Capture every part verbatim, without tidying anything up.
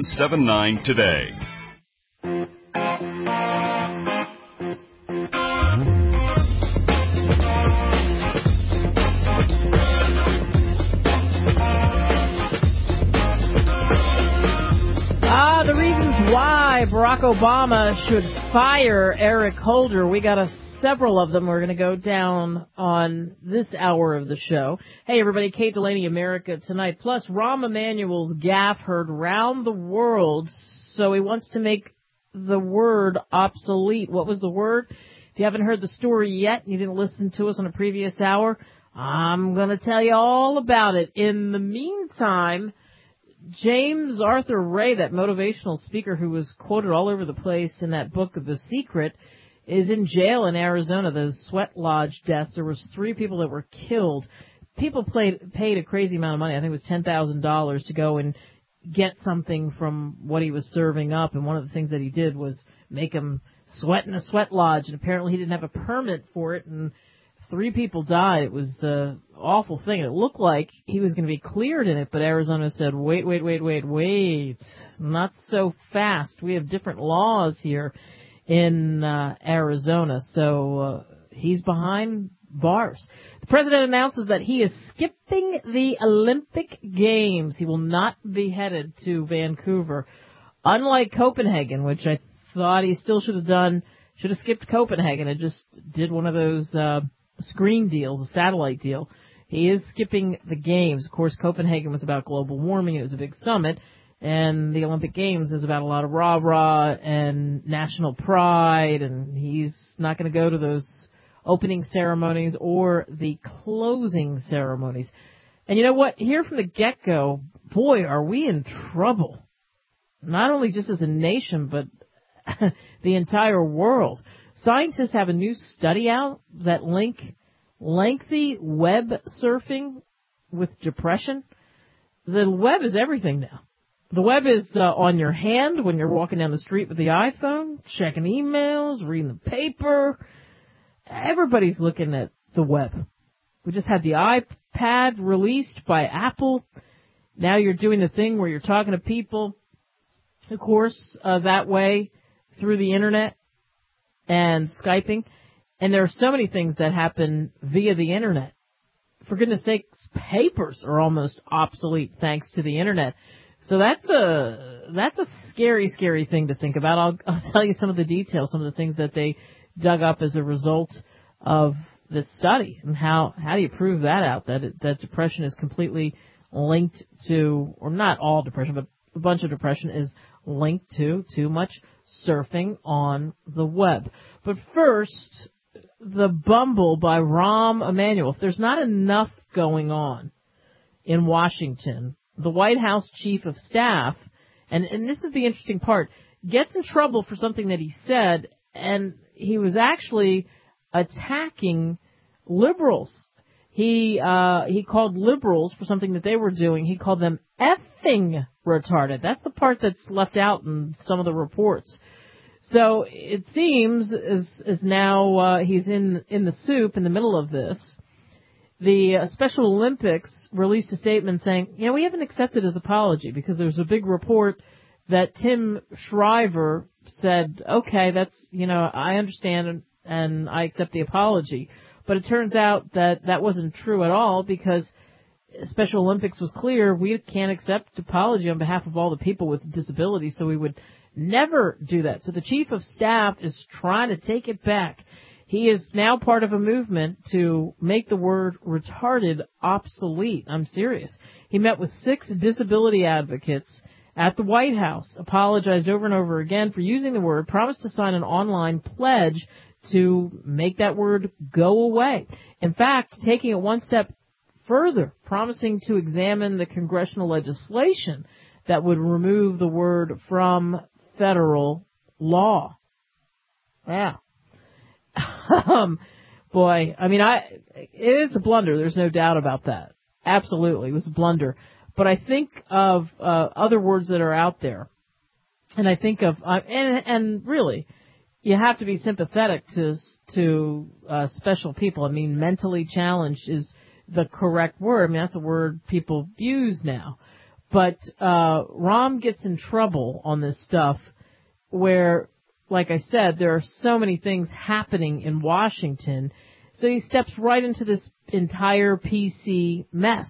seven nine today. Ah, the reasons why Barack Obama should fire Eric Holder. We got a, several of them. We're going to go down on this hour of the show. Hey, everybody, Kate Delaney, America Tonight. Plus, Rahm Emanuel's gaffe heard round the world, so he wants to make the word obsolete. What was the word? If you haven't heard the story yet and you didn't listen to us on a previous hour, I'm going to tell you all about it. In the meantime, James Arthur Ray, that motivational speaker who was quoted all over the place in that book, The Secret, is in jail in Arizona. Those sweat lodge deaths, there was three people that were killed. People played, paid a crazy amount of money. I think it was ten thousand dollars to go and get something from what he was serving up. And one of the things that he did was make him sweat in a sweat lodge. And apparently he didn't have a permit for it. And three people died. It was an awful thing. It looked like he was going to be cleared in it, but Arizona said, wait, wait, wait, wait, wait. Not so fast. We have different laws here in uh, Arizona. So uh, he's behind bars. The president announces that he is skipping the Olympic Games. He will not be headed to Vancouver. Unlike Copenhagen, which I thought he still should have done, should have skipped Copenhagen and just did one of those uh screen deals, a satellite deal. He is skipping the games. Of course, Copenhagen was about global warming. It was a big summit. And the Olympic Games is about a lot of rah-rah and national pride. And he's not going to go to those opening ceremonies or the closing ceremonies. And you know what? Here from the get-go, boy, are we in trouble. Not only just as a nation, but the entire world. Scientists have a new study out that link lengthy web surfing with depression. The web is everything now. The web is uh, on your hand when you're walking down the street with the iPhone, checking emails, reading the paper. Everybody's looking at the web. We just had the iPad released by Apple. Now you're doing the thing where you're talking to people, of course, uh, that way through the Internet and Skyping, and there are so many things that happen via the Internet. For goodness sakes, papers are almost obsolete thanks to the Internet. So that's a that's a scary, scary thing to think about. I'll, I'll tell you some of the details, some of the things that they dug up as a result of this study, and how how do you prove that out, that it, that depression is completely linked to, or not all depression, but a bunch of depression is linked to too much surfing on the web. But first, the Bumble by Rahm Emanuel. If there's not enough going on in Washington, the White House chief of staff, and, and this is the interesting part, gets in trouble for something that he said, and he was actually attacking liberals. He uh he called liberals for something that they were doing. He called them effing retarded. That's the part that's left out in some of the reports. So it seems as as now uh, he's in in the soup in the middle of this. The uh, Special Olympics released a statement saying, you know, we haven't accepted his apology because there's a big report that Tim Shriver said, okay, that's, you know, I understand and, and I accept the apology. But it turns out that that wasn't true at all, because Special Olympics was clear, we can't accept apology on behalf of all the people with disabilities, so we would never do that. So the chief of staff is trying to take it back. He is now part of a movement to make the word retarded obsolete. I'm serious. He met with six disability advocates at the White House, apologized over and over again for using the word, promised to sign an online pledge to make that word go away. In fact, taking it one step further, promising to examine the congressional legislation that would remove the word from federal law. Yeah. um, boy, I mean, I it's a blunder. There's no doubt about that. Absolutely, it was a blunder. But I think of uh, other words that are out there, and I think of uh, and and really, you have to be sympathetic to to uh, special people. I mean, mentally challenged is the correct word. I mean, that's a word people use now. But uh, Rahm gets in trouble on this stuff where, like I said, there are so many things happening in Washington. So he steps right into this entire P C mess.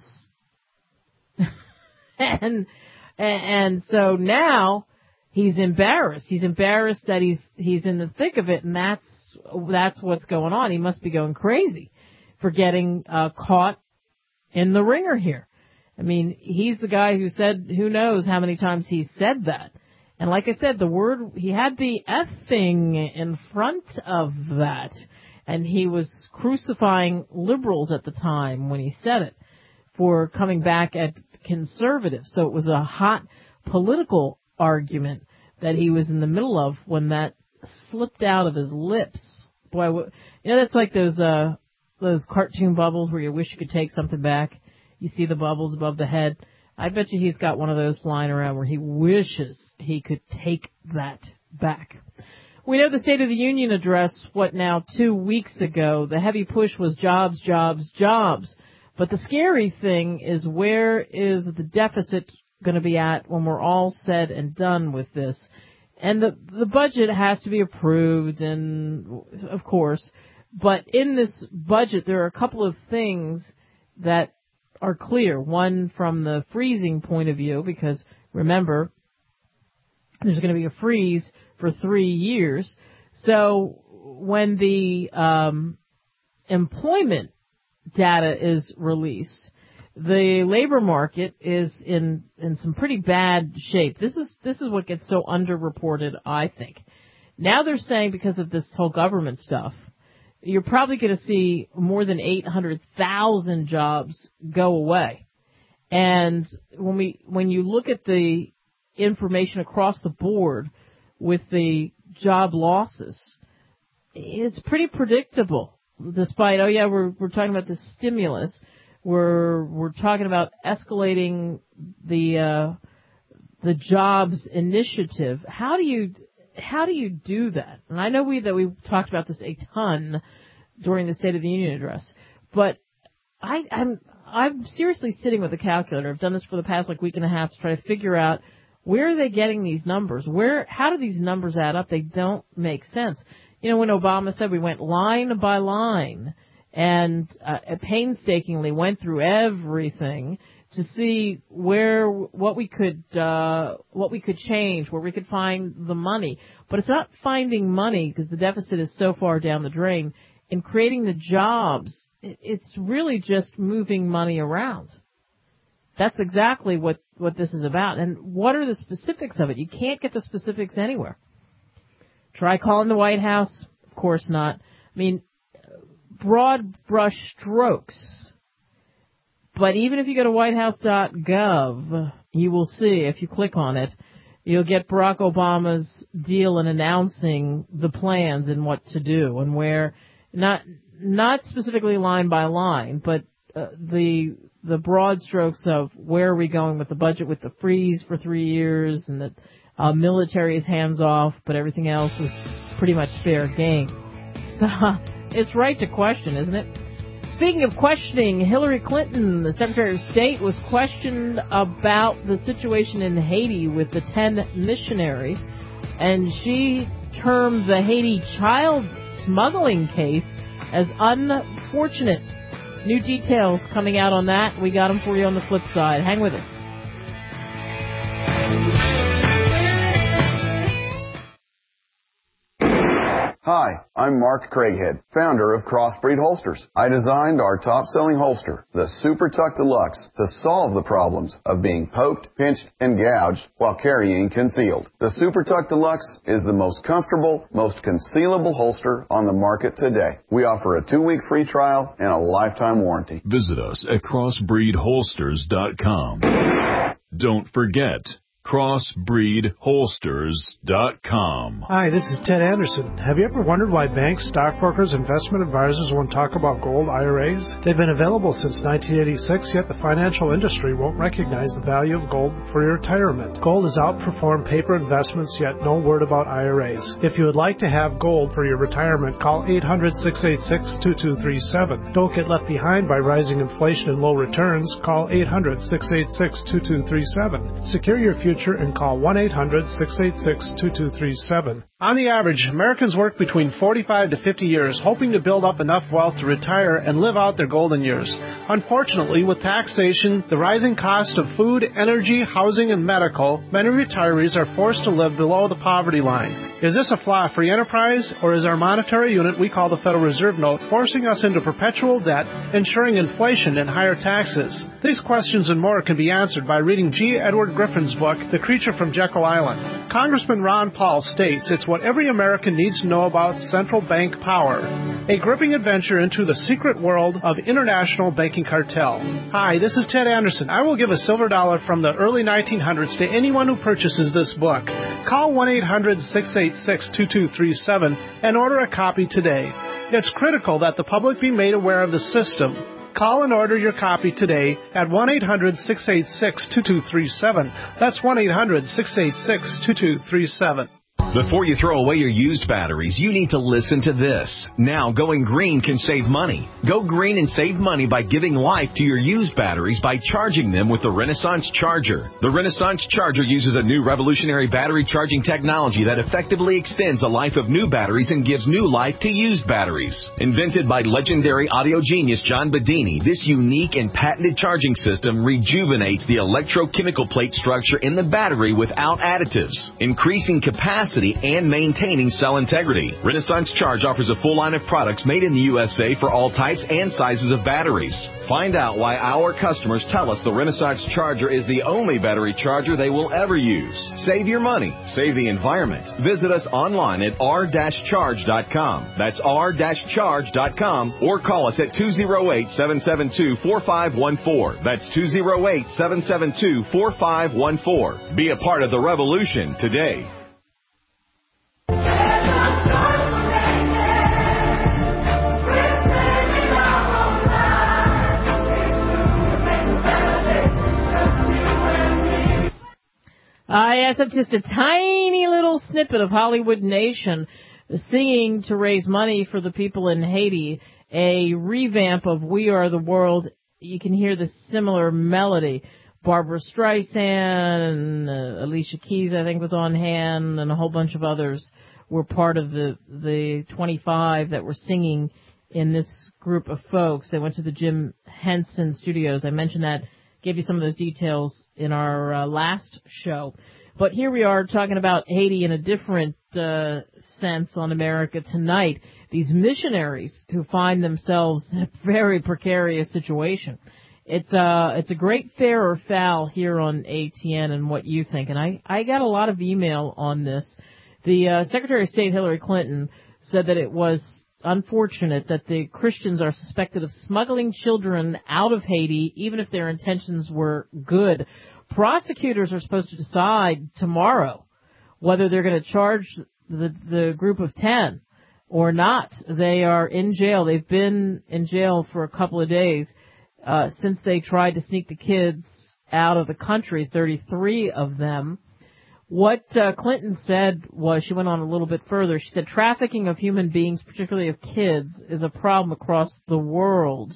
and and so now he's embarrassed. He's embarrassed that he's he's in the thick of it, and that's that's what's going on. He must be going crazy for getting uh, caught in the ringer here. I mean, he's the guy who said, who knows how many times he said that. And like I said, the word, he had the effing in front of that. And he was crucifying liberals at the time when he said it for coming back at conservatives. So it was a hot political argument that he was in the middle of when that slipped out of his lips. Boy, you know, that's like those, uh, those cartoon bubbles where you wish you could take something back. You see the bubbles above the head. I bet you he's got one of those flying around where he wishes he could take that back. We know the State of the Union address, what now, two weeks ago, the heavy push was jobs, jobs, jobs. But the scary thing is, where is the deficit going to be at when we're all said and done with this? And the the budget has to be approved, and of course, but in this budget there are a couple of things that are clear. One, from the freezing point of view, because remember, there's going to be a freeze for three years. So when the um, employment data is released, the labor market is in in some pretty bad shape. This is this is what gets so underreported, I think. Now they're saying, because of this whole government stuff, you're probably going to see more than eight hundred thousand jobs go away. And when we when you look at the information across the board with the job losses, it's pretty predictable. Despite, oh yeah, we're we're talking about the stimulus, we're we're talking about escalating the uh, the jobs initiative. How do you How do you do that? And I know we that we talked about this a ton during the State of the Union address, but I, I'm I'm seriously sitting with a calculator. I've done this for the past like week and a half to try to figure out, where are they getting these numbers? Where how do these numbers add up? They don't make sense. You know, when Obama said we went line by line and uh, painstakingly went through everything to see where what we could uh, what we could change, where we could find the money. But it's not finding money because the deficit is so far down the drain. In creating the jobs, it's really just moving money around. That's exactly what, what this is about. And what are the specifics of it? You can't get the specifics anywhere. Try calling the White House? Of course not. I mean, broad brush strokes. But even if you go to white house dot gov, you will see, if you click on it, you'll get Barack Obama's deal in announcing the plans and what to do and where, not not specifically line by line, but uh, the the broad strokes of where are we going with the budget, with the freeze for three years, and the uh, military is hands off, but everything else is pretty much fair game. So it's right to question, isn't it? Speaking of questioning, Hillary Clinton, the Secretary of State, was questioned about the situation in Haiti with the ten missionaries, and she termed the Haiti child smuggling case as unfortunate. New details coming out on that. We got them for you on the flip side. Hang with us. Hi, I'm Mark Craighead, founder of Crossbreed Holsters. I designed our top-selling holster, the Super Tuck Deluxe, to solve the problems of being poked, pinched, and gouged while carrying concealed. The Super Tuck Deluxe is the most comfortable, most concealable holster on the market today. We offer a two-week free trial and a lifetime warranty. Visit us at crossbreed holsters dot com. Don't forget, crossbreed holsters dot com. Hi, this is Ted Anderson. Have you ever wondered why banks, stockbrokers, investment advisors won't talk about gold I R As? They've been available since nineteen eighty-six, yet the financial industry won't recognize the value of gold for your retirement. Gold has outperformed paper investments, yet no word about I R As. If you would like to have gold for your retirement, call eight hundred, six eight six, two two three seven. Don't get left behind by rising inflation and low returns. Call eight hundred, six eight six, two two three seven. Secure your future and call one eight hundred, six eight six, two two three seven. On the average, Americans work between forty-five to fifty years, hoping to build up enough wealth to retire and live out their golden years. Unfortunately, with taxation, the rising cost of food, energy, housing, and medical, many retirees are forced to live below the poverty line. Is this a flaw free enterprise, or is our monetary unit we call the Federal Reserve Note forcing us into perpetual debt, ensuring inflation and higher taxes? These questions and more can be answered by reading G. Edward Griffin's book, The Creature from Jekyll Island. Congressman Ron Paul states it's what every American needs to know about central bank power. A gripping adventure into the secret world of international banking cartel. Hi, this is Ted Anderson. I will give a silver dollar from the early nineteen hundreds to anyone who purchases this book. Call one eight hundred, six eight six, two two three seven and order a copy today. It's critical that the public be made aware of the system. Call and order your copy today at one eight hundred, six eight six, two two three seven. That's one eight hundred, six eight six, two two three seven. Before you throw away your used batteries, you need to listen to this. Now, going green can save money. Go green and save money by giving life to your used batteries by charging them with the Renaissance Charger. The Renaissance Charger uses a new revolutionary battery charging technology that effectively extends the life of new batteries and gives new life to used batteries. Invented by legendary audio genius John Bedini, this unique and patented charging system rejuvenates the electrochemical plate structure in the battery without additives, increasing capacity and maintaining cell integrity. Renaissance Charge offers a full line of products made in the U S A for all types and sizes of batteries. Find out why our customers tell us the Renaissance Charger is the only battery charger they will ever use. Save your money. Save the environment. Visit us online at r dash charge dot com. That's r dash charge dot com, or call us at two oh eight, seven seven two, four five one four. That's two oh eight, seven seven two, four five one four. Be a part of the revolution today. Uh, yes, that's just a tiny little snippet of Hollywood Nation singing to raise money for the people in Haiti, a revamp of We Are the World. You can hear the similar melody. Barbara Streisand and uh, Alicia Keys, I think, was on hand, and a whole bunch of others were part of the, the twenty-five that were singing in this group of folks. They went to the Jim Henson Studios. I mentioned that. Gave you some of those details in our uh, last show. But here we are talking about Haiti in a different uh, sense on America Tonight. These missionaries who find themselves in a very precarious situation. It's, uh, it's a great fair or foul here on A T N and what you think. And I, I got a lot of email on this. The uh, Secretary of State Hillary Clinton said that it was unfortunate that the Christians are suspected of smuggling children out of Haiti, even if their intentions were good. Prosecutors are supposed to decide tomorrow whether they're going to charge the, the group of ten or not. They are in jail. They've been in jail for a couple of days uh, since they tried to sneak the kids out of the country, thirty-three of them. What uh, Clinton said was, she went on a little bit further. She said trafficking of human beings, particularly of kids, is a problem across the world.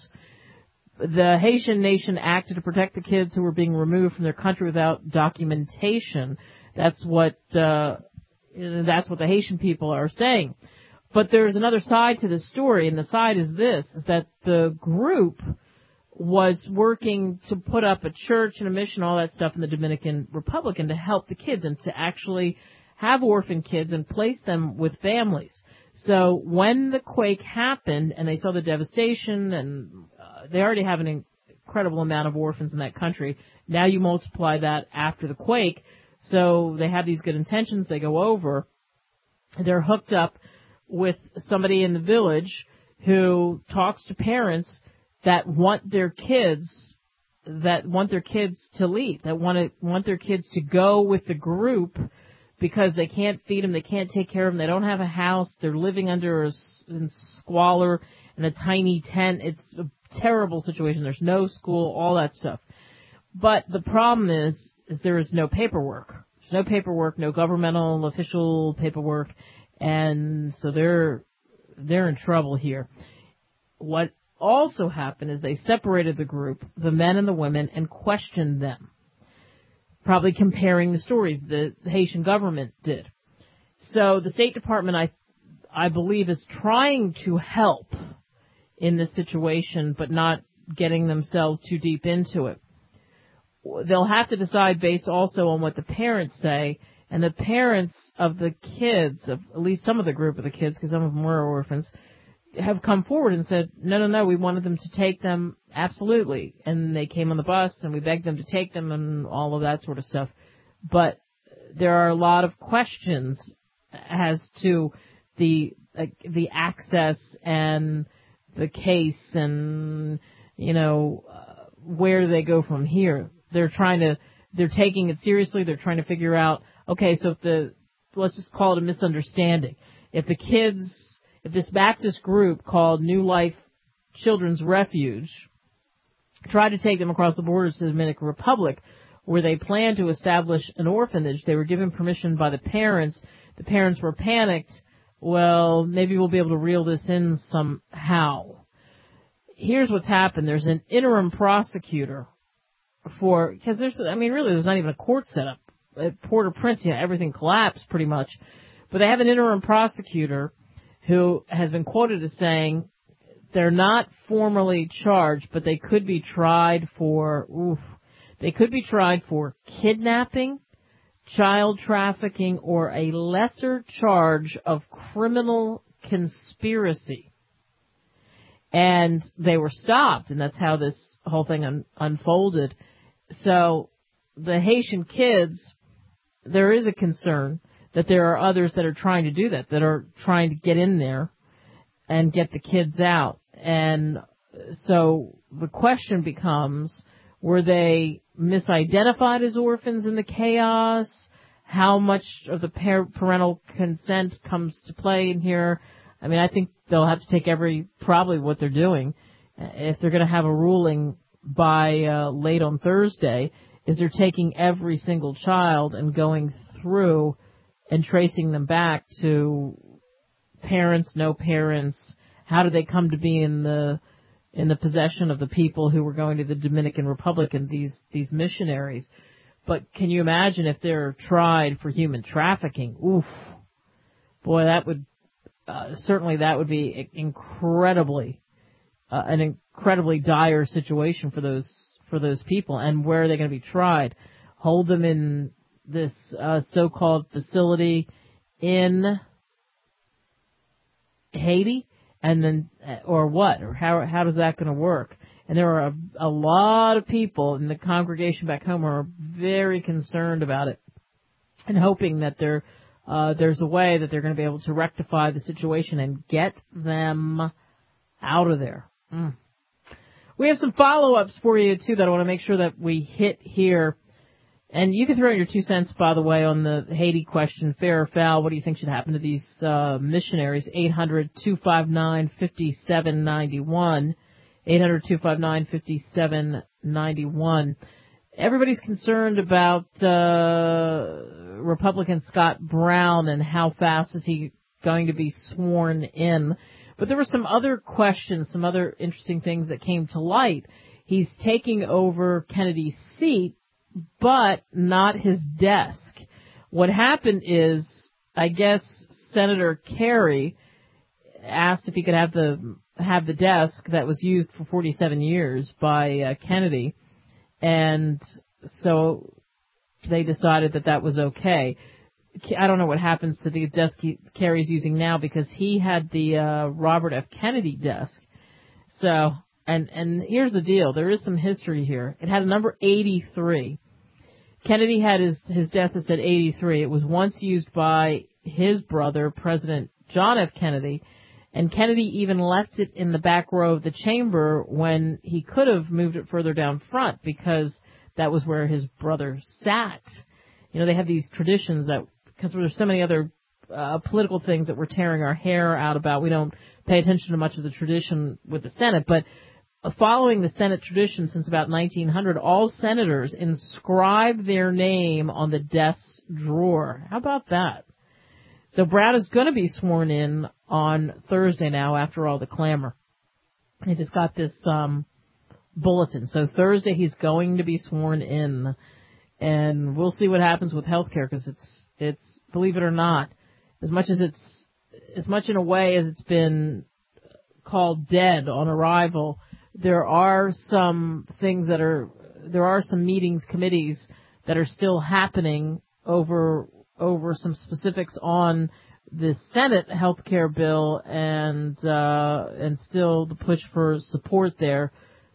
The Haitian nation acted to protect the kids who were being removed from their country without documentation. That's what uh, that's what the Haitian people are saying. But there's another side to the story, and the side is this, is that the group was working to put up a church and a mission, all that stuff in the Dominican Republic, and to help the kids and to actually have orphan kids and place them with families. So when the quake happened and they saw the devastation, and uh, they already have an incredible amount of orphans in that country, now you multiply that after the quake. So they have these good intentions. They go over. They're hooked up with somebody in the village who talks to parents that want their kids that want their kids to leave, that want to, want their kids to go with the group because they can't feed them, they can't take care of them, they don't have a house, they're living under a in squalor in a tiny tent. It's a terrible situation. There's no school, all that stuff. But the problem is, is there is no paperwork. There's no paperwork, no governmental official paperwork, and so they're they're in trouble here. What also happened is they separated the group, the men and the women, and questioned them, probably comparing the stories the Haitian government did. So the State Department, I I believe, is trying to help in this situation, but not getting themselves too deep into it. They'll have to decide based also on what the parents say, and the parents of the kids, of at least some of the group of the kids, because some of them were orphans, have come forward and said, no, no, no, we wanted them to take them, absolutely. And they came on the bus, and we begged them to take them and all of that sort of stuff. But there are a lot of questions as to the uh, the access and the case and, you know, uh, where do they go from here. They're trying to, they're taking it seriously. They're trying to figure out, okay, so if the, let's just call it a misunderstanding. If the kids, if this Baptist group called New Life Children's Refuge tried to take them across the border to the Dominican Republic, where they planned to establish an orphanage, they were given permission by the parents. The parents were panicked. Well, maybe we'll be able to reel this in somehow. Here's what's happened. There's an interim prosecutor for, because there's, I mean, really, there's not even a court set up. At Port-au-Prince, yeah, everything collapsed pretty much. But they have an interim prosecutor who has been quoted as saying they're not formally charged, but they could be tried for, oof, they could be tried for kidnapping, child trafficking, or a lesser charge of criminal conspiracy. And they were stopped, and that's how this whole thing un- unfolded. So the Haitian kids, there is a concern that there are others that are trying to do that, that are trying to get in there and get the kids out. And so the question becomes, were they misidentified as orphans in the chaos? How much of the par- parental consent comes to play in here? I mean, I think they'll have to take every, probably what they're doing, if they're going to have a ruling by uh, late on Thursday, is they're taking every single child and going through and tracing them back to parents, no parents. How did they come to be in the in the possession of the people who were going to the Dominican Republic and these these missionaries? But can you imagine if they're tried for human trafficking? Oof, boy, that would uh, certainly that would be incredibly uh, an incredibly dire situation for those for those people. And where are they going to be tried? Hold them in this uh, so-called facility in Haiti, and then, or what, or how how does that going to work? And there are a, a lot of people in the congregation back home who are very concerned about it, and hoping that there uh, there's a way that they're going to be able to rectify the situation and get them out of there. Mm. We have some follow-ups for you too that I want to make sure that we hit here. And you can throw in your two cents, by the way, on the Haiti question, fair or foul. What do you think should happen to these uh, missionaries? eight hundred, two five nine, five seven nine one. eight hundred, two five nine, five seven nine one. Everybody's concerned about uh, Republican Scott Brown and how fast is he going to be sworn in. But there were some other questions, some other interesting things that came to light. He's taking over Kennedy's seat, but not his desk. What happened is, I guess Senator Kerry asked if he could have the have the desk that was used for forty-seven years by uh, Kennedy, and so they decided that that was okay. I don't know what happens to the desk he, Kerry's using now, because he had the uh, Robert F. Kennedy desk. So, and and here's the deal. There is some history here. It had a number eighty-three. Kennedy had his, his desk that said eighty-three. It was once used by his brother, President John F. Kennedy, And Kennedy even left it in the back row of the chamber when he could have moved it further down front because that was where his brother sat. You know, they have these traditions that, because there's so many other uh, political things that we're tearing our hair out about, we don't pay attention to much of the tradition with the Senate. But following the Senate tradition since about nineteen hundred, all senators inscribe their name on the desk's drawer. How about that? So Brown is going to be sworn in on Thursday now after all the clamor. He just got this um, bulletin. So Thursday he's going to be sworn in. And we'll see what happens with health care because it's, it's, believe it or not, as much as it's, as much in a way as it's been called dead on arrival, there are some things that are, there are some meetings, committees that are still happening over over some specifics on the Senate health care bill and uh, and still the push for support there.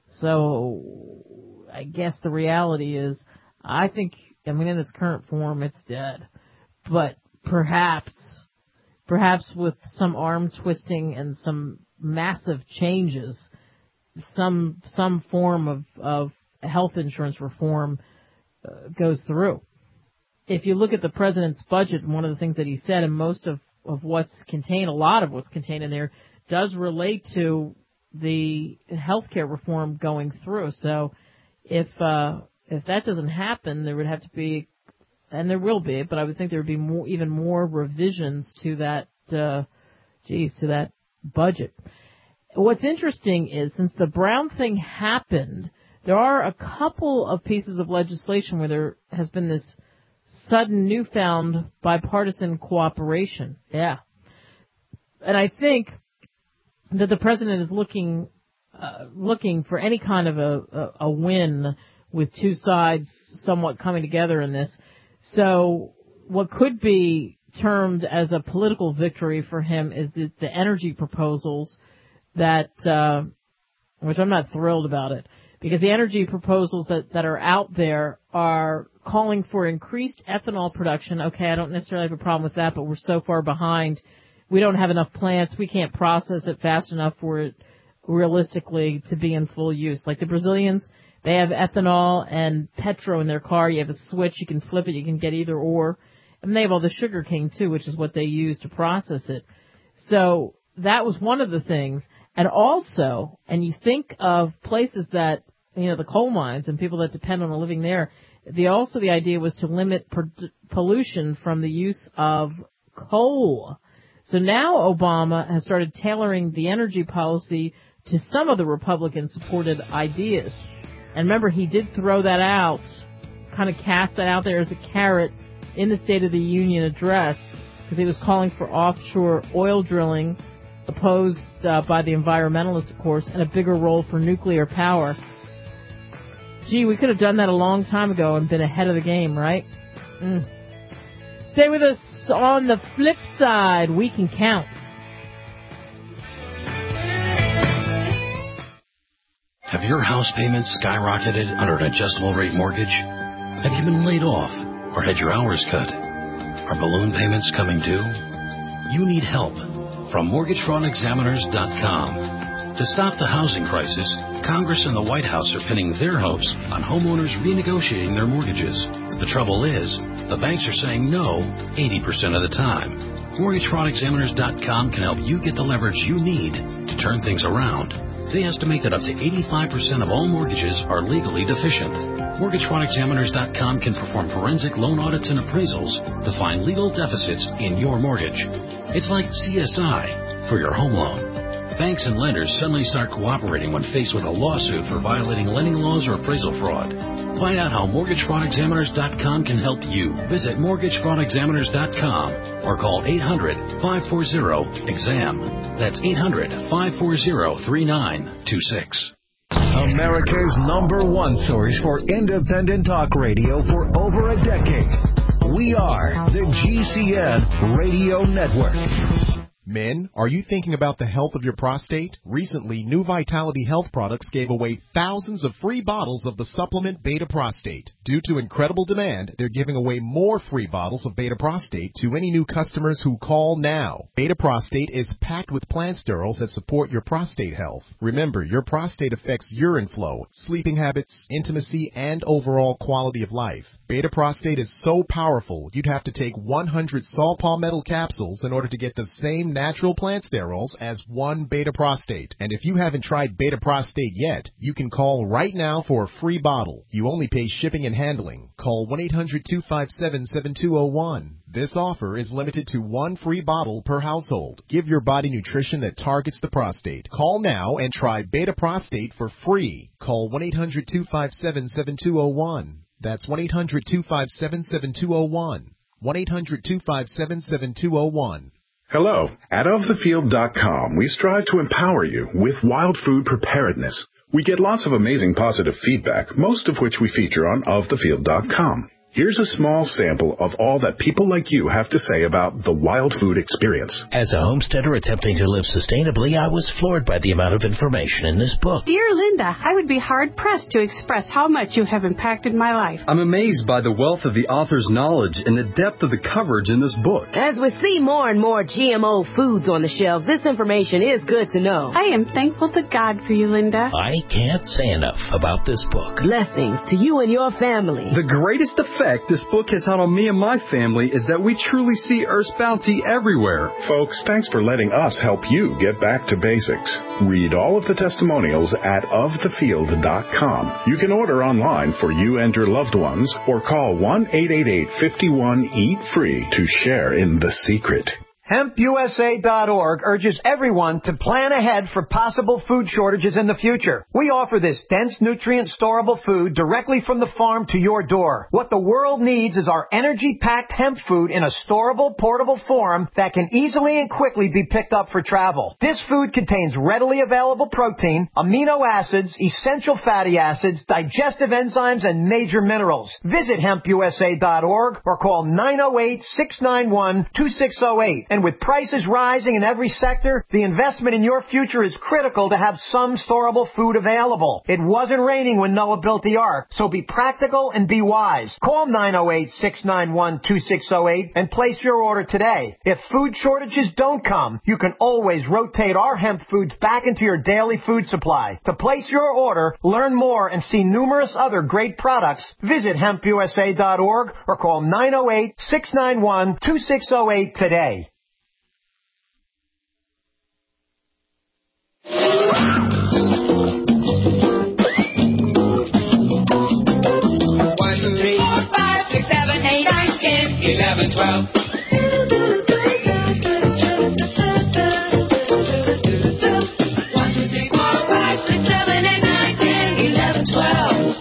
So I guess the reality is, I think, I mean, in its current form, it's dead. But perhaps, perhaps with some arm twisting and some massive changes, some some form of, of health insurance reform uh, goes through. If you look at the president's budget, one of the things that he said, and most of, of what's contained, a lot of what's contained in there, does relate to the healthcare reform going through. So if uh, if that doesn't happen, there would have to be, and there will be, but I would think there would be more, even more revisions to that, uh, geez, to that budget. What's interesting is, since the Brown thing happened, there are a couple of pieces of legislation where there has been this sudden newfound bipartisan cooperation. Yeah. And I think that the president is looking uh, looking for any kind of a, a, a win with two sides somewhat coming together in this. So what could be termed as a political victory for him is the, the energy proposals that, uh, which I'm not thrilled about it, because the energy proposals that, that are out there are calling for increased ethanol production. Okay, I don't necessarily have a problem with that, but we're so far behind. We don't have enough plants. We can't process it fast enough for it realistically to be in full use. Like the Brazilians, they have ethanol and petro in their car. You have a switch. You can flip it. You can get either or. And they have all the sugar cane, too, which is what they use to process it. So that was one of the things. And also, and you think of places that, you know, the coal mines and people that depend on a living there, the also the idea was to limit per- pollution from the use of coal. So now Obama has started tailoring the energy policy to some of the Republican-supported ideas. And remember, he did throw that out, kind of cast that out there as a carrot in the State of the Union address, because he was calling for offshore oil drilling, opposed uh, by the environmentalists, of course, and a bigger role for nuclear power. Gee, we could have done that a long time ago and been ahead of the game, right? Mm. Stay with us. On the flip side, we can count. Have your house payments skyrocketed under an adjustable rate mortgage? Have you been laid off or had your hours cut? Are balloon payments coming due? You need help from mortgage fraud examiners dot com. To stop the housing crisis, Congress and the White House are pinning their hopes on homeowners renegotiating their mortgages. The trouble is, the banks are saying no eighty percent of the time. mortgage fraud examiners dot com can help you get the leverage you need to turn things around. They estimate that up to eighty-five percent of all mortgages are legally deficient. mortgage fraud examiners dot com can perform forensic loan audits and appraisals to find legal deficits in your mortgage. It's like C S I for your home loan. Banks and lenders suddenly start cooperating when faced with a lawsuit for violating lending laws or appraisal fraud. Find out how mortgage fraud examiners dot com can help you. Visit mortgage fraud examiners dot com or call eight hundred, five four zero, E X A M. That's eight hundred, five four zero, three nine two six. America's number one source for independent talk radio for over a decade. We are the G C N Radio Network. Men, are you thinking about the health of your prostate? Recently, New Vitality Health Products gave away thousands of free bottles of the supplement Beta Prostate. Due to incredible demand, they're giving away more free bottles of Beta Prostate to any new customers who call now. Beta Prostate is packed with plant sterols that support your prostate health. Remember, your prostate affects urine flow, sleeping habits, intimacy, and overall quality of life. Beta Prostate is so powerful, you'd have to take one hundred saw palmetto capsules in order to get the same natural plant sterols as one Beta Prostate. And if you haven't tried Beta Prostate yet, you can call right now for a free bottle. You only pay shipping and handling. Call one eight hundred two five seven seven two zero one. This offer is limited to one free bottle per household. Give your body nutrition that targets the prostate. Call now and try Beta Prostate for free. Call one eight hundred two five seven seven two zero one. That's one eight hundred two five seven seven two zero one. one eight hundred two five seven seven two zero one. Hello. At of the field dot com, we strive to empower you with wild food preparedness. We get lots of amazing positive feedback, most of which we feature on of the field dot com. Here's a small sample of all that people like you have to say about the wild food experience. As a homesteader attempting to live sustainably, I was floored by the amount of information in this book. Dear Linda, I would be hard-pressed to express how much you have impacted my life. I'm amazed by the wealth of the author's knowledge and the depth of the coverage in this book. As we see more and more G M O foods on the shelves, this information is good to know. I am thankful to God for you, Linda. I can't say enough about this book. Blessings to you and your family. The greatest effect this book has had on me and my family is that we truly see Earth's bounty everywhere. Folks, thanks for letting us help you get back to basics. Read all of the testimonials at of the field dot com. You can order online for you and your loved ones or call one eight eight eight, five one, eat free to share in the secret. hemp U S A dot org urges everyone to plan ahead for possible food shortages in the future. We offer this dense, nutrient, storable food directly from the farm to your door. What the world needs is our energy-packed hemp food in a storable, portable form that can easily and quickly be picked up for travel. This food contains readily available protein, amino acids, essential fatty acids, digestive enzymes, and major minerals. Visit hemp U S A dot org or call nine oh eight, six nine one, two six oh eight. And with prices rising in every sector, the investment in your future is critical to have some storable food available. It wasn't raining when Noah built the ark, so be practical and be wise. Call nine oh eight, six nine one, two six oh eight and place your order today. If food shortages don't come, you can always rotate our hemp foods back into your daily food supply. To place your order, learn more, and see numerous other great products, visit hemp U S A dot org or call nine oh eight, six nine one, two six oh eight today. One, two, three, four, five, six, seven, eight, nine, ten, eleven, twelve. One, two, three, four, five, six, seven, eight, nine, ten, eleven, twelve.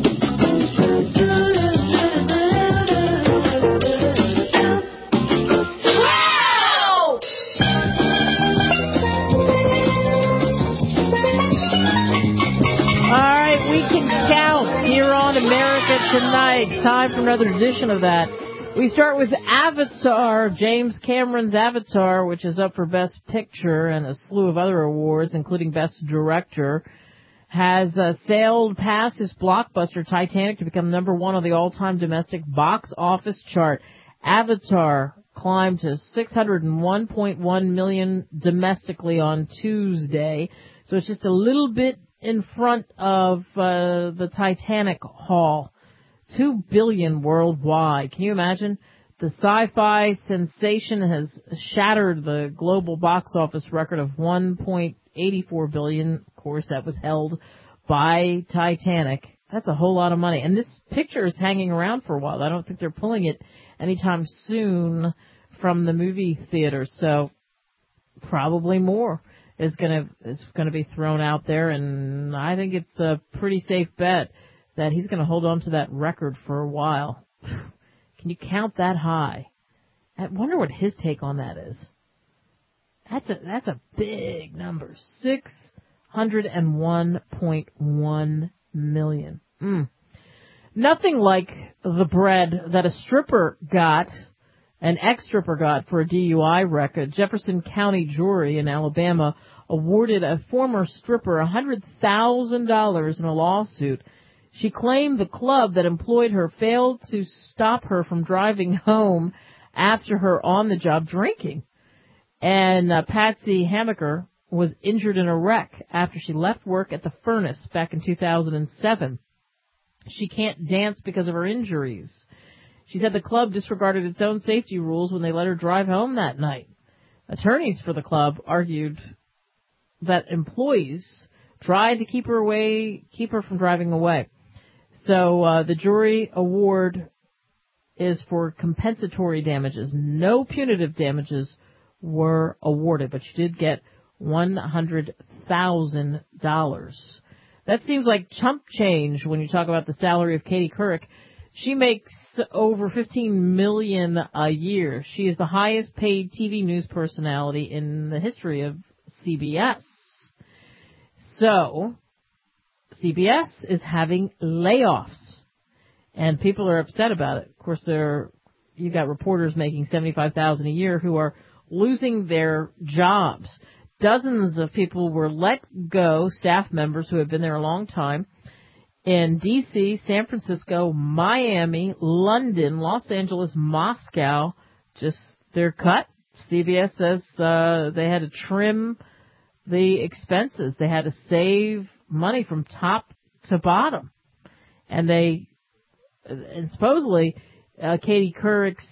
America Tonight. Time for another edition of that. We start with Avatar, James Cameron's Avatar, which is up for Best Picture and a slew of other awards, including Best Director, has uh, sailed past his blockbuster Titanic to become number one on the all-time domestic box office chart. Avatar climbed to six hundred one point one million domestically on Tuesday, so it's just a little bit in front of uh, the Titanic haul. Two billion worldwide. Can you imagine? The sci-fi sensation has shattered the global box office record of one point eight four billion. Of course, that was held by Titanic. That's a whole lot of money. And this picture is hanging around for a while. I don't think they're pulling it anytime soon from the movie theater. So probably more is going to is going to be thrown out there, and I think it's a pretty safe bet that he's going to hold on to that record for a while. Can you count that high? I wonder what his take on that is. That's a that's a big number. six hundred one point one million. Mm. Nothing like the bread that a stripper got an ex-stripper got for a D U I wreck. A Jefferson County jury in Alabama awarded a former stripper one hundred thousand dollars in a lawsuit. She claimed the club that employed her failed to stop her from driving home after her on-the-job drinking. And uh, Patsy Hamaker was injured in a wreck after she left work at the Furnace back in two thousand seven. She can't dance because of her injuries. She said the club disregarded its own safety rules when they let her drive home that night. Attorneys for the club argued that employees tried to keep her away, keep her from driving away. So uh, the jury award is for compensatory damages. No punitive damages were awarded, but she did get one hundred thousand dollars. That seems like chump change when you talk about the salary of Katie Couric. She makes over fifteen million dollars a year. She is the highest paid T V news personality in the history of C B S. So, C B S is having layoffs, and people are upset about it. Of course, there you've got reporters making seventy-five thousand dollars a year who are losing their jobs. Dozens of people were let go, staff members who have been there a long time, in D C, San Francisco, Miami, London, Los Angeles, Moscow. Just they're cut. C B S says uh, they had to trim the expenses. They had to save money from top to bottom. And they, and supposedly, uh, Katie Couric's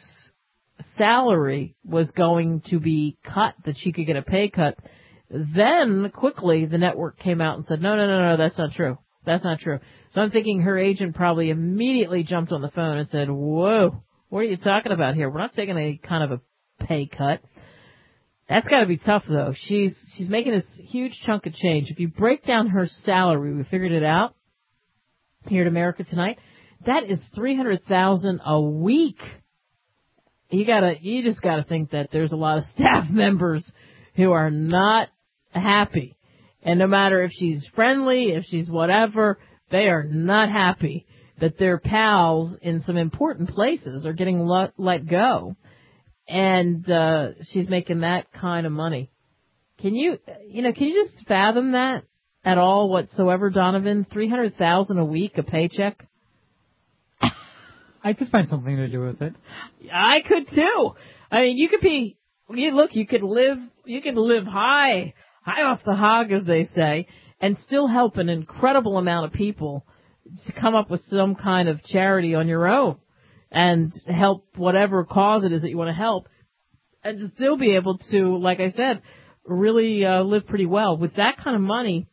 salary was going to be cut, that she could get a pay cut. Then, quickly, the network came out and said, no, no, no, no, that's not true. That's not true. So I'm thinking her agent probably immediately jumped on the phone and said, whoa, what are you talking about here? We're not taking a kind of a pay cut. That's got to be tough, though. She's she's making this huge chunk of change. If you break down her salary, we figured it out here at America Tonight, that is three hundred thousand dollars a week. You gotta, you just gotta think that there's a lot of staff members who are not happy. And no matter if she's friendly, if she's whatever, they are not happy that their pals in some important places are getting let, let go. And uh she's making that kind of money. Can you, you know, can you just fathom that at all whatsoever, Donovan? three hundred thousand dollars a week, a paycheck? I could find something to do with it. I could too. I mean, you could be, you look, you could live, you could live high, high off the hog, as they say, and still help an incredible amount of people to come up with some kind of charity on your own and help whatever cause it is that you want to help, and to still be able to, like I said, really uh, live pretty well. With that kind of money,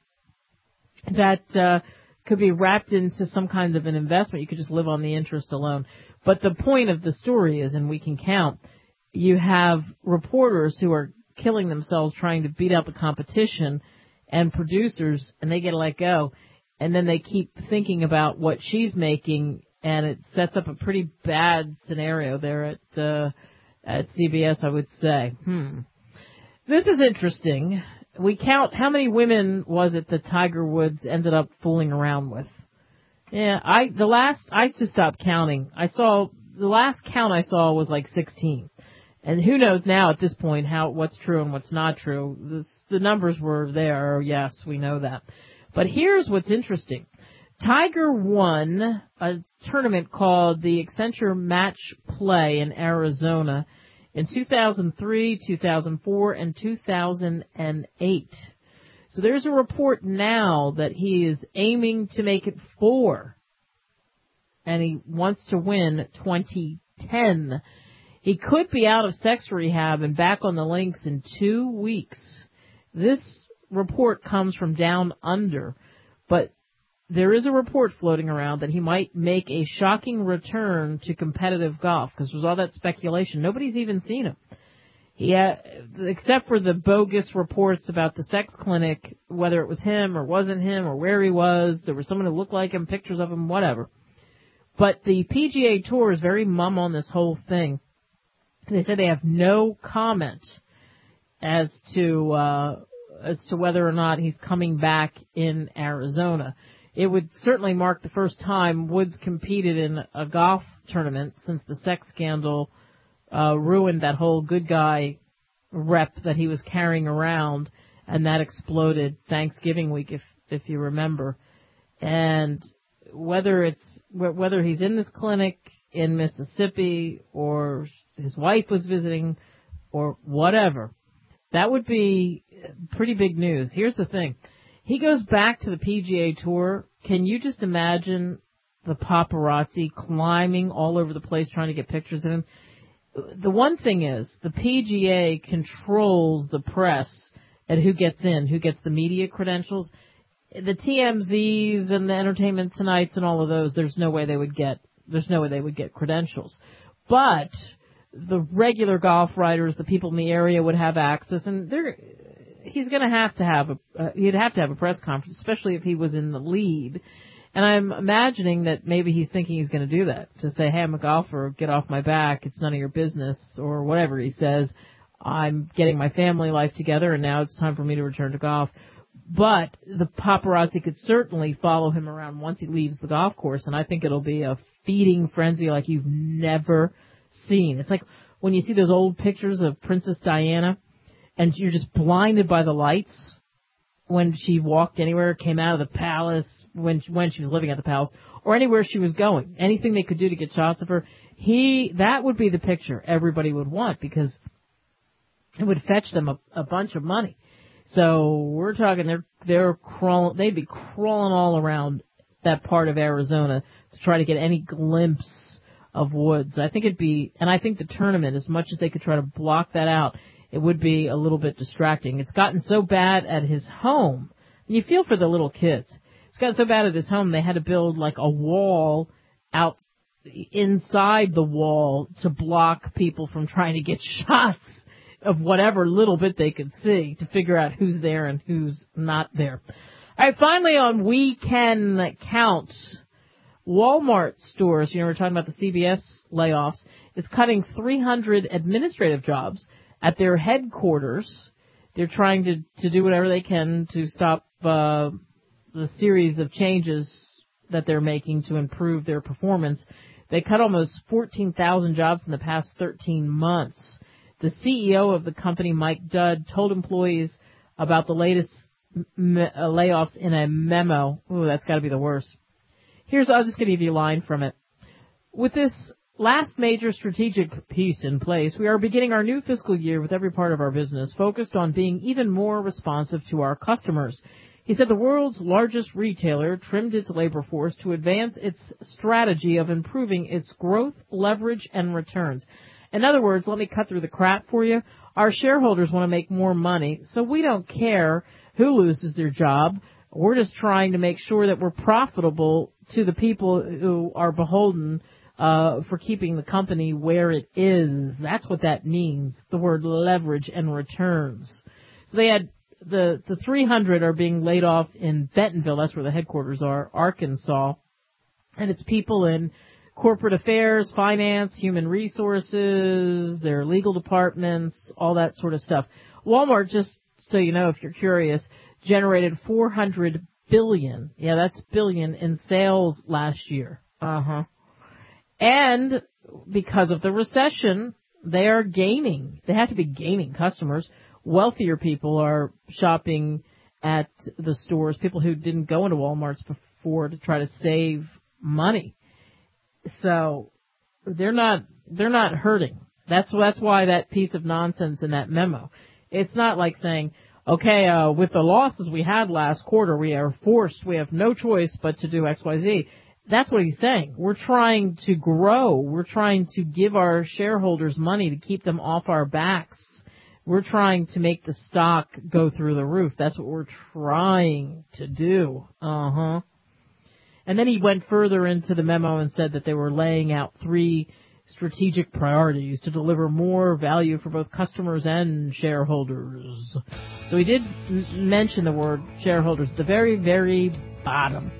that uh, could be wrapped into some kind of an investment. You could just live on the interest alone. But the point of the story is, and we can count, you have reporters who are killing themselves trying to beat out the competition, and producers, and they get let go. And then they keep thinking about what she's making, and it sets up a pretty bad scenario there at uh, at C B S, I would say. Hmm. This is interesting. We count, how many women was it that Tiger Woods ended up fooling around with? Yeah, I the last, I used to stop counting. I saw, the last count I saw was like sixteen. And who knows now at this point how what's true and what's not true. This, the numbers were there, yes, we know that. But here's what's interesting. Tiger won a tournament called the Accenture Match Play in Arizona in two thousand three, two thousand four, and two thousand eight. So there's a report now that he is aiming to make it four, and he wants to win twenty ten. He could be out of sex rehab and back on the links in two weeks. This report comes from Down Under, but there is a report floating around that he might make a shocking return to competitive golf, because there's all that speculation. Nobody's even seen him. He had, except for the bogus reports about the sex clinic, whether it was him or wasn't him or where he was, there was someone who looked like him, pictures of him, whatever. But the P G A Tour is very mum on this whole thing. They said they have no comment as to uh, as to whether or not he's coming back in Arizona. It would certainly mark the first time Woods competed in a golf tournament since the sex scandal uh, ruined that whole good guy rep that he was carrying around, and that exploded Thanksgiving week, if if you remember. And whether it's whether he's in this clinic in Mississippi or his wife was visiting or whatever, that would be pretty big news. Here's the thing. He goes back to the P G A Tour. Can you just imagine the paparazzi climbing all over the place trying to get pictures of him? The one thing is, the P G A controls the press and who gets in, who gets the media credentials. The T M Zs and the Entertainment Tonights and all of those, there's no way they would get, there's no way they would get credentials. But the regular golf writers, the people in the area would have access, and they're, he's going to have to have a, uh, he'd have to have a press conference, especially if he was in the lead. And I'm imagining that maybe he's thinking he's going to do that, to say, hey, I'm a golfer, get off my back, it's none of your business, or whatever he says. I'm getting my family life together, and now it's time for me to return to golf. But the paparazzi could certainly follow him around once he leaves the golf course, and I think it'll be a feeding frenzy like you've never seen. It's like when you see those old pictures of Princess Diana, and you're just blinded by the lights when she walked anywhere, came out of the palace, when when she was living at the palace, or anywhere she was going. Anything they could do to get shots of her, he that would be the picture everybody would want, because it would fetch them a, a bunch of money. So we're talking they're they're crawling, they'd be crawling all around that part of Arizona to try to get any glimpse of Woods. I think it'd be, and I think the tournament, as much as they could try to block that out, it would be a little bit distracting. It's gotten so bad at his home. And you feel for the little kids. It's gotten so bad at his home, they had to build like a wall out inside the wall to block people from trying to get shots of whatever little bit they could see to figure out who's there and who's not there. All right, finally on We Can Count, Walmart stores, you know, we're talking about the C V S layoffs, is cutting three hundred administrative jobs at their headquarters. They're trying to, to do whatever they can to stop uh, the series of changes that they're making to improve their performance. They cut almost fourteen thousand jobs in the past thirteen months. The C E O of the company, Mike Dudd, told employees about the latest m- uh, layoffs in a memo. Ooh, that's got to be the worst. Here's, I'll just give you a line from it. With this last major strategic piece in place, we are beginning our new fiscal year with every part of our business focused on being even more responsive to our customers. He said the world's largest retailer trimmed its labor force to advance its strategy of improving its growth, leverage, and returns. In other words, let me cut through the crap for you. Our shareholders want to make more money, so we don't care who loses their job. We're just trying to make sure that we're profitable to the people who are beholden uh, for keeping the company where it is. That's what that means, the word leverage and returns. So they had the, the three hundred are being laid off in Bentonville. That's where the headquarters are, Arkansas. And it's people in corporate affairs, finance, human resources, their legal departments, all that sort of stuff. Walmart, just so you know, if you're curious, generated four hundred billion. Yeah, that's billion in sales last year. Uh-huh. And because of the recession, they are gaining. They have to be gaining customers. Wealthier people are shopping at the stores, people who didn't go into Walmarts before to try to save money. So they're not they're not hurting. That's that's why that piece of nonsense in that memo. It's not like saying, okay, uh, with the losses we had last quarter, we are forced, we have no choice but to do X Y Z. That's what he's saying. We're trying to grow. We're trying to give our shareholders money to keep them off our backs. We're trying to make the stock go through the roof. That's what we're trying to do. Uh-huh. And then he went further into the memo and said that they were laying out three strategic priorities to deliver more value for both customers and shareholders. So he did m- mention the word shareholders at the very, very bottom.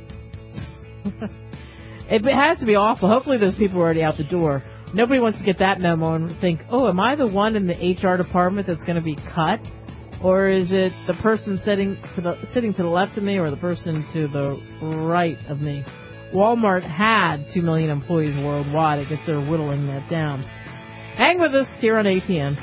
It has to be awful. Hopefully those people are already out the door. Nobody wants to get that memo and think, oh, am I the one in the H R department that's going to be cut? Or is it the person sitting to the, sitting to the left of me or the person to the right of me? Walmart had two million employees worldwide. I guess they're whittling that down. Hang with us here on A T N.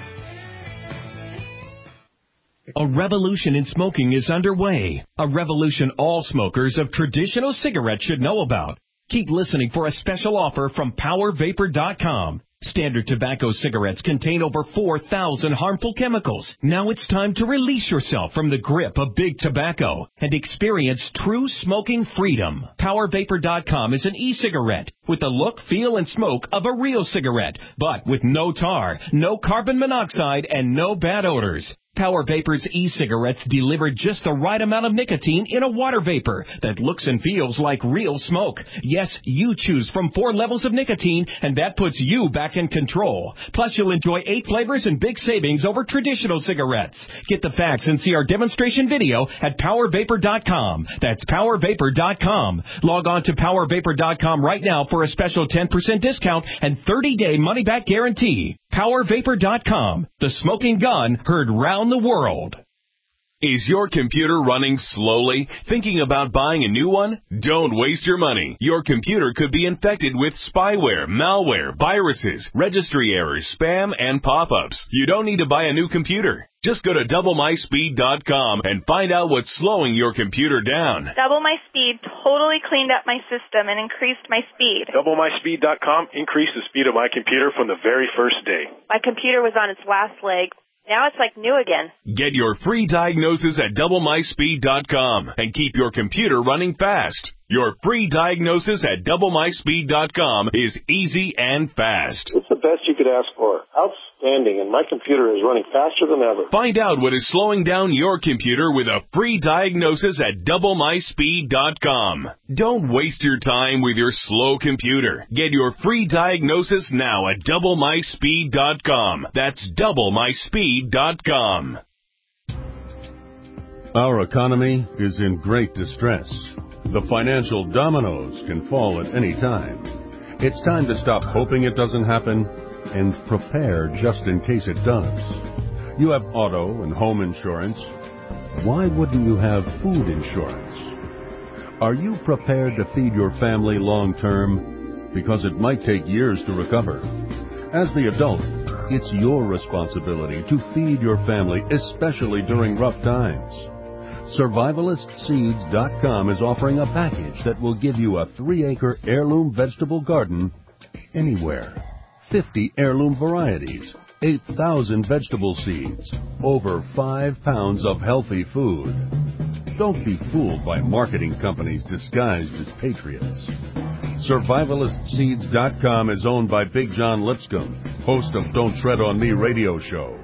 A revolution in smoking is underway. A revolution all smokers of traditional cigarettes should know about. Keep listening for a special offer from Power Vapor dot com. Standard tobacco cigarettes contain over four thousand harmful chemicals. Now it's time to release yourself from the grip of big tobacco and experience true smoking freedom. Power Vapor dot com is an e-cigarette with the look, feel, and smoke of a real cigarette, but with no tar, no carbon monoxide, and no bad odors. Power Vapor's e-cigarettes deliver just the right amount of nicotine in a water vapor that looks and feels like real smoke. Yes, you choose from four levels of nicotine, and that puts you back in control. Plus, you'll enjoy eight flavors and big savings over traditional cigarettes. Get the facts and see our demonstration video at Power Vapor dot com. That's Power Vapor dot com. Log on to Power Vapor dot com right now for a special ten percent discount and thirty-day money-back guarantee. Power Vapor dot com. The smoking gun heard round the world. Is your computer running slowly? Thinking about buying a new one? Don't waste your money. Your computer could be infected with spyware, malware, viruses, registry errors, spam, and pop-ups. You don't need to buy a new computer. Just go to double my speed dot com and find out what's slowing your computer down. Double My Speed totally cleaned up my system and increased my speed. double my speed dot com increased the speed of my computer from the very first day. My computer was on its last leg. Now it's like new again. Get your free diagnosis at double my speed dot com and keep your computer running fast. Your free diagnosis at double my speed dot com is easy and fast. It's the best you could ask for. Outstanding, and my computer is running faster than ever. Find out what is slowing down your computer with a free diagnosis at double my speed dot com. Don't waste your time with your slow computer. Get your free diagnosis now at double my speed dot com. That's double my speed dot com. Our economy is in great distress. The financial dominoes can fall at any time. It's time to stop hoping it doesn't happen and prepare just in case it does. You have auto and home insurance. Why wouldn't you have food insurance? Are you prepared to feed your family long term? Because it might take years to recover. As the adult, it's your responsibility to feed your family, especially during rough times. Survivalist Seeds dot com is offering a package that will give you a three-acre heirloom vegetable garden anywhere. fifty heirloom varieties, eight thousand vegetable seeds, over five pounds of healthy food. Don't be fooled by marketing companies disguised as patriots. Survivalist Seeds dot com is owned by Big John Lipscomb, host of Don't Tread on Me radio show.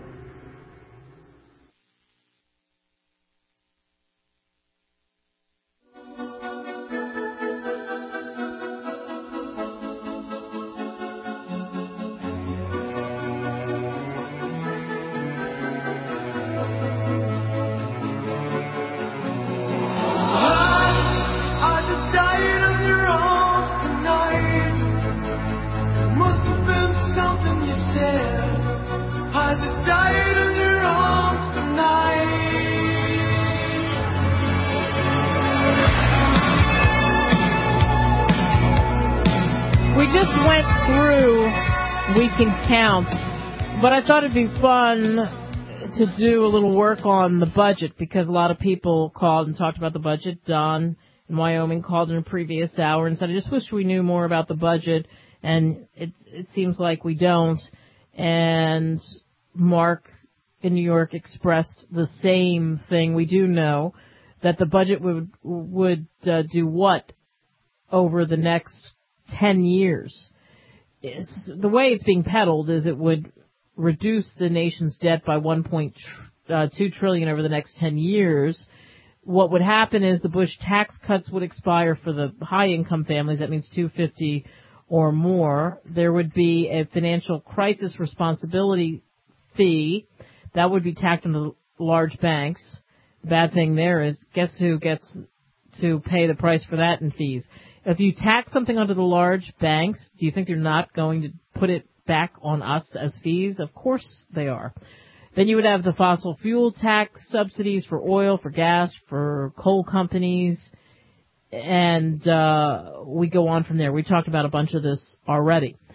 Count, but I thought it'd be fun to do a little work on the budget because a lot of people called and talked about the budget. Don in Wyoming called in a previous hour and said, I just wish we knew more about the budget, and it, it seems like we don't. And Mark in New York expressed the same thing. We do know that the budget would would uh, do what over the next ten years. It's, the way it's being peddled is it would reduce the nation's debt by one point two trillion dollars over the next ten years. What would happen is the Bush tax cuts would expire for the high-income families. That means two hundred fifty dollars or more. There would be a financial crisis responsibility fee that would be tacked on the large banks. The bad thing there is, guess who gets to pay the price for that in fees? If you tax something onto the large banks, do you think they're not going to put it back on us as fees? Of course they are. Then you would have the fossil fuel tax subsidies for oil, for gas, for coal companies, and uh we go on from there. We talked about a bunch of this already.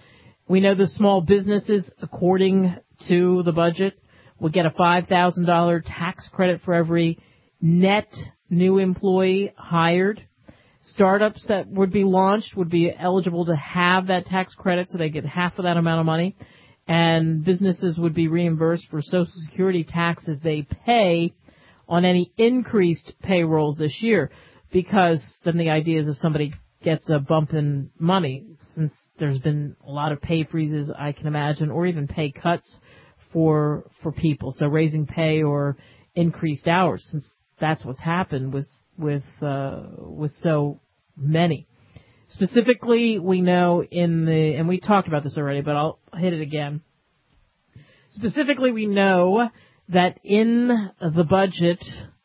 We know the small businesses, according to the budget, will get a five thousand dollars tax credit for every net new employee hired. Startups that would be launched would be eligible to have that tax credit, so they get half of that amount of money. And businesses would be reimbursed for Social Security taxes they pay on any increased payrolls this year. Because then the idea is if somebody gets a bump in money, since there's been a lot of pay freezes, I can imagine, or even pay cuts for for people. So raising pay or increased hours, since that's what's happened with with uh, with so many. Specifically, we know in the, and we talked about this already, but I'll hit it again. Specifically, we know that in the budget,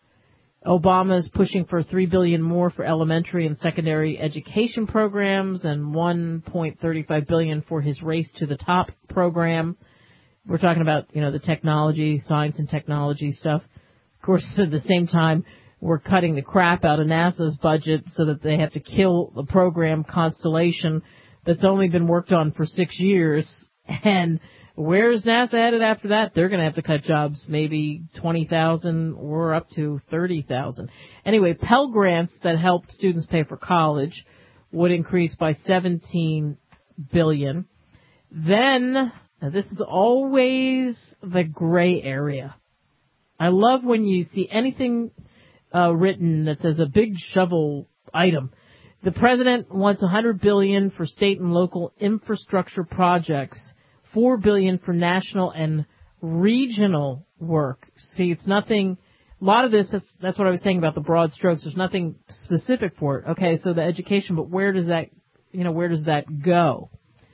Obama is pushing for three billion dollars more for elementary and secondary education programs and one point three five billion dollars for his Race to the Top program. We're talking about, you know, the technology, science and technology stuff. Of course, at the same time, we're cutting the crap out of NASA's budget so that they have to kill the program Constellation that's only been worked on for six years. And where's NASA headed after that? They're going to have to cut jobs, maybe twenty thousand or up to thirty thousand. Anyway, Pell Grants that help students pay for college would increase by seventeen billion dollars. Then, now this is always the gray area. I love when you see anything uh, written that says a big shovel item. The president wants one hundred billion dollars for state and local infrastructure projects, four billion dollars for national and regional work. See, it's nothing, a lot of this, that's, that's what I was saying about the broad strokes. There's nothing specific for it. Okay, so the education, but where does that, you know, where does that go?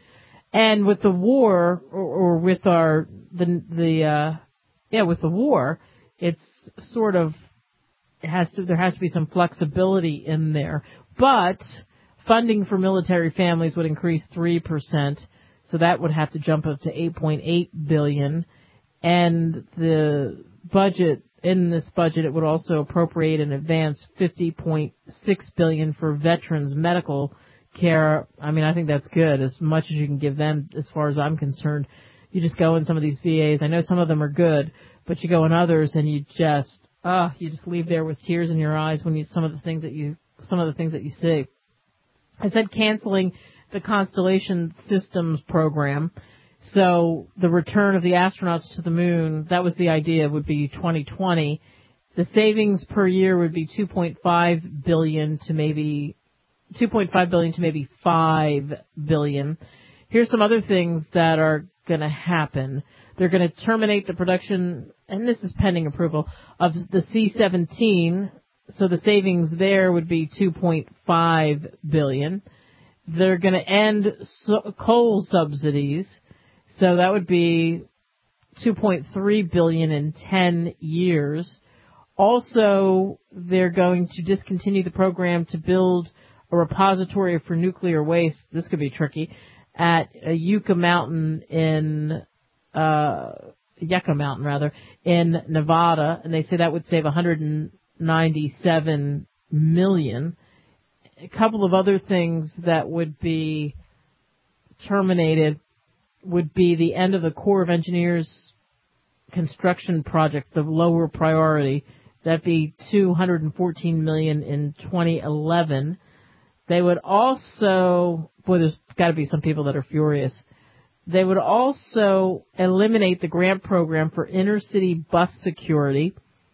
And with the war, or, or with our, the, the, uh, yeah, with the war, it's sort of, it has to, there has to be some flexibility in there. But funding for military families would increase three percent. So that would have to jump up to eight point eight billion dollars. And the budget, in this budget, it would also appropriate in advance fifty point six billion dollars for veterans medical care. I mean, I think that's good, as much as you can give them, as far as I'm concerned. You just go in some of these V As. I know some of them are good, but you go in others and you just, ah, oh, you just leave there with tears in your eyes when you, some of the things that you, some of the things that you see. I said canceling the Constellation Systems program. So the return of the astronauts to the moon, that was the idea, would be twenty twenty. The savings per year would be two point five billion dollars to maybe two point five billion dollars to maybe five billion dollars. Here's some other things that are going to happen. They're going to terminate the production, and this is pending approval, of the C seventeen. So the savings there would be two point five billion dollars. They're going to end so- coal subsidies, so that would be two point three billion dollars in ten years. Also, they're going to discontinue the program to build a repository for nuclear waste. This could be tricky, at uh, Yucca Mountain in uh, Yucca Mountain rather in Nevada, and they say that would save one hundred ninety-seven million dollars. A couple of other things that would be terminated would be the end of the Corps of Engineers construction projects, the lower priority. That'd be two hundred fourteen million dollars in twenty eleven. They would also, boy, there's got to be some people that are furious. They would also eliminate the grant program for inner city bus security.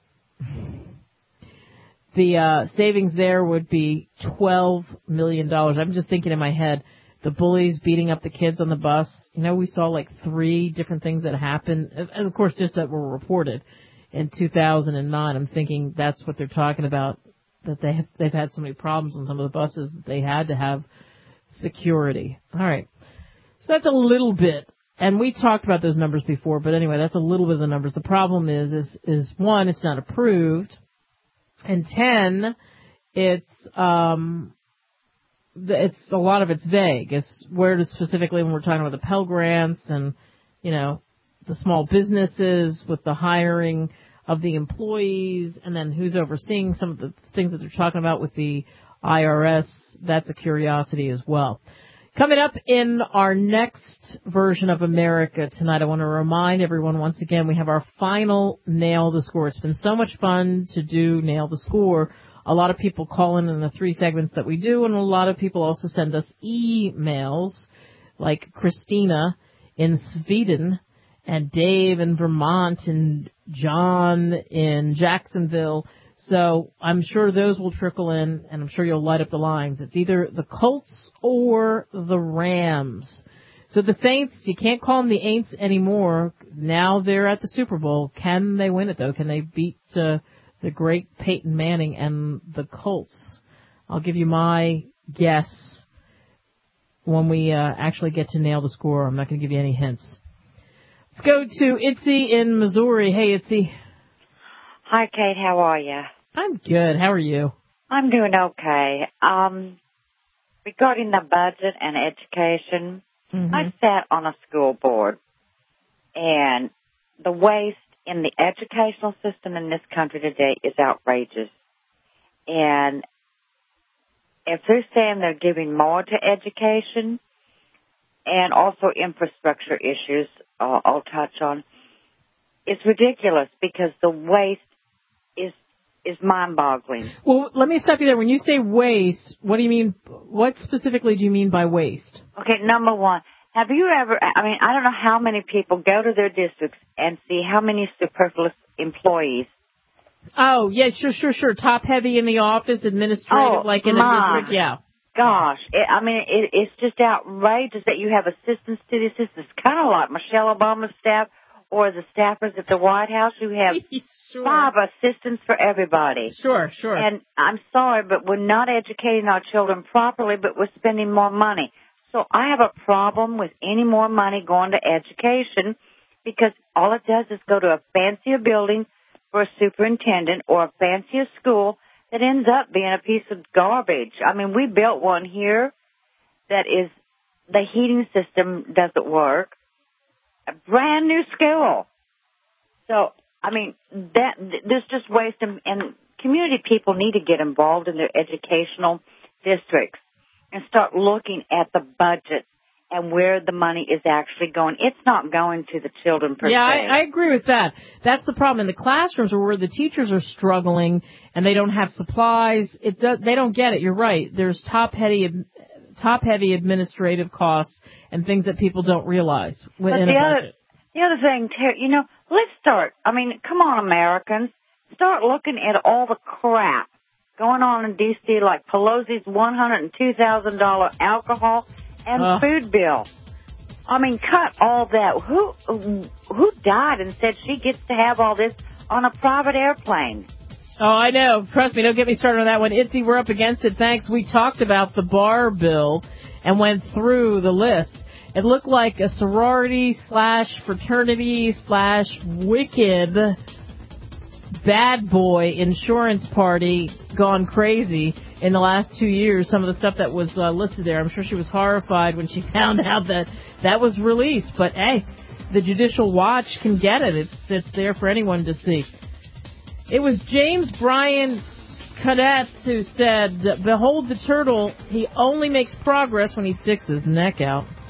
The uh, savings there would be twelve million dollars. I'm just thinking in my head, the bullies beating up the kids on the bus. You know, we saw like three different things that happened, and of course just that were reported in two thousand nine. I'm thinking that's what they're talking about, that they have, they've had so many problems on some of the buses that they had to have security. All right. So that's a little bit, and we talked about those numbers before, but anyway, that's a little bit of the numbers. The problem is, is, is one, it's not approved. And ten, it's um, it's a lot of it's vague. It's where does specifically when we're talking about the Pell Grants and, you know, the small businesses with the hiring of the employees, and then who's overseeing some of the things that they're talking about with the I R S. That's a curiosity as well. Coming up in our next version of America tonight, I want to remind everyone once again we have our final Nail the Score. It's been so much fun to do Nail the Score. A lot of people call in in the three segments that we do, and a lot of people also send us emails, like Christina in Sweden, and Dave in Vermont, and John in Jacksonville. So I'm sure those will trickle in, and I'm sure you'll light up the lines. It's either the Colts or the Rams. So the Saints, you can't call them the Aints anymore. Now they're at the Super Bowl. Can they win it, though? Can they beat uh, the great Peyton Manning and the Colts? I'll give you my guess when we uh, actually get to Nail the Score. I'm not going to give you any hints. Let's go to Itzy in Missouri. Hey, Itzy. Hi, Kate. How are you? I'm good. How are you? I'm doing okay. Um, regarding the budget and education, mm-hmm. I sat on a school board, and the waste in the educational system in this country today is outrageous. And if they're saying they're giving more to education and also infrastructure issues, uh, I'll touch on, it's ridiculous because the waste is is mind-boggling. Well, let me stop you there. When you say waste, what do you mean? What specifically do you mean by waste? Okay, number one, have you ever, I mean, I don't know how many people go to their districts and see how many superfluous employees. Oh, yeah, sure, sure, sure. Top-heavy in the office, administrative, Oh, like in my a district, yeah. Gosh, it, I mean, it, it's just outrageous that you have assistants to the assistants, kind of like Michelle Obama's staff, or the staffers at the White House who have sure. five assistants for everybody. Sure, sure. And I'm sorry, but we're not educating our children properly, but we're spending more money. So I have a problem with any more money going to education because all it does is go to a fancier building for a superintendent or a fancier school that ends up being a piece of garbage. I mean, we built one here that is, the heating system doesn't work. A brand new school. So, I mean, that there's just waste, and, and community people need to get involved in their educational districts and start looking at the budget and where the money is actually going. It's not going to the children per yeah, se. Yeah, I, I agree with that. That's the problem. In the classrooms where the teachers are struggling and they don't have supplies, it does, they don't get it. You're right. There's top-heavy top-heavy administrative costs and things that people don't realize within but the a other, budget. The other thing, Terry, you know, let's start. I mean, come on, Americans. Start looking at all the crap going on in D C, like Pelosi's one hundred two thousand dollars alcohol and Uh. food bill. I mean, cut all that. Who who died and said she gets to have all this on a private airplane? Oh, I know. Trust me, don't get me started on that one. Itzy, we're up against it. Thanks. We talked about the bar bill and went through the list. It looked like a sorority slash fraternity slash wicked bad boy insurance party gone crazy in the last two years. Some of the stuff that was uh, listed there. I'm sure she was horrified when she found out that that was released. But, hey, the Judicial Watch can get it. It's, it's there for anyone to see. It was James Bryan Cadet who said, "Behold the turtle, he only makes progress when he sticks his neck out."